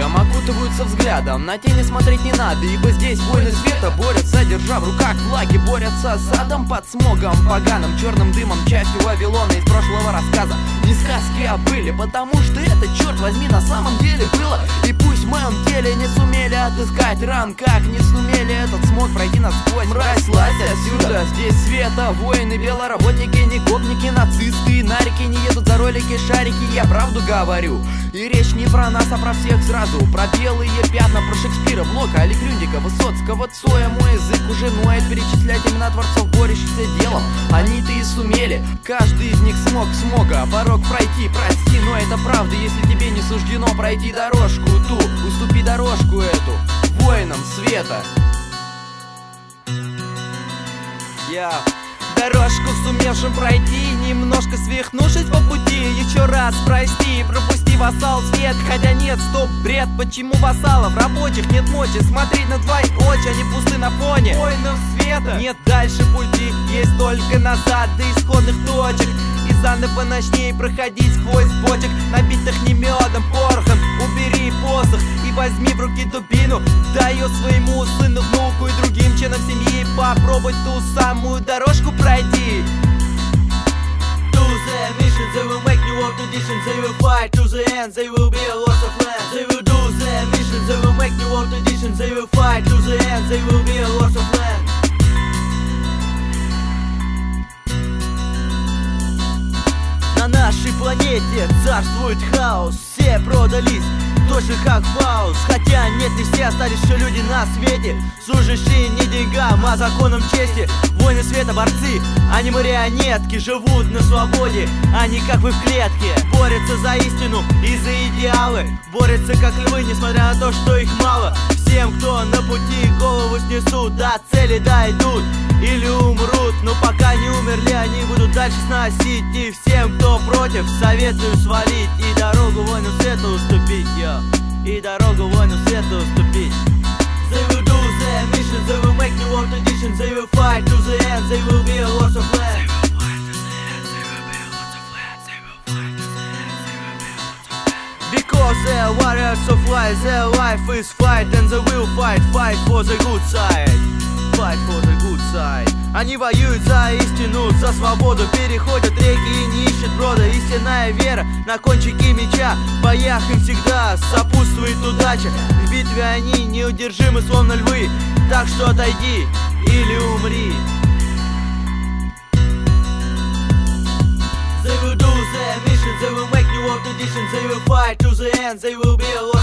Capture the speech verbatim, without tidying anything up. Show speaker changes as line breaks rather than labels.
боем, окутываются взглядом. На тени смотреть не надо, ибо здесь воины света борются, держа в руках флаги, борются с адом под смогом, поганым черным дымом, частью Вавилона из прошлого рассказа. Не сказки, а были, потому что это, черт возьми, на самом деле было. И пусть в моем теле не сумели отыскать ран, как не сумели этот смог пройти насквозь. Мразь, слазь отсюда, здесь света, воины, белоработники, не гопники, нацисты, нарики не едут за ролики, шарики, я правду говорю. И речь не про нас, а про всех сразу. Про белые пятна, про Шекспира, Блока, Али Грюндика, Высоцкого, Цоя. Мой язык уже ноет перечислять имена творцов, борющихся делом. Они-то и сумели, каждый из них смог смога порог пройти, прости, но это правда. Если тебе не суждено пройти дорожку ту, уступи дорожку эту воинам света. Я
дорожку сумевшим пройти, немножко свихнувшись по пути. Еще раз прости, пропусти, вассал, свет. Хотя нет, стоп, бред, почему вассалов рабочих нет мочи смотреть на твои очи, они пусты на фоне воинов света. Нет дальше пути, есть только назад до исходных точек. И заново ночней проходить сквозь бочек, набитых не медом, порохом. Убери посох и возьми в руки дубину, дай ее своему сыну, внуку и другим членам семьи. Попробуй ту самую дорожку пройди.
To the mission, they will make new world conditions. They will fight to the end, they will be a loss of land. They will do the mission, they will make new world conditions. They will fight to the end, they will be a loss of land.
На нашей планете царствует хаос, все продались, точно как Фауст. Хотя нет, не все, остались еще люди на свете, служащие не деньгам, а законам чести. Воины света, борцы, они марионетки, живут на свободе, они как вы в клетке. Борются за истину и за идеалы, борются как львы, несмотря на то, что их мало. Всем, кто на пути, голову снесут, до цели дойдут или умрут. Но пока не умерли, они будут дальше сносить. И всем, кто против, советую свалить и дорогу воину света уступить, я. И дорогу воину света уступить.
They will do their mission, they will make new world conditions. They will fight to the end, they will be a loss of land.
Because they're warriors of light, their life is fight, and they will fight, fight for the good side. Fight for the good side. Они воюют за истину, за свободу, переходят реки и не ищут брода. Истинная вера на кончике меча, в боях им всегда сопутствует удача. В битве они неудержимы, словно львы, так что отойди или умри.
They will do their mission, they will make new world conditions. They will fight to the end, they will be a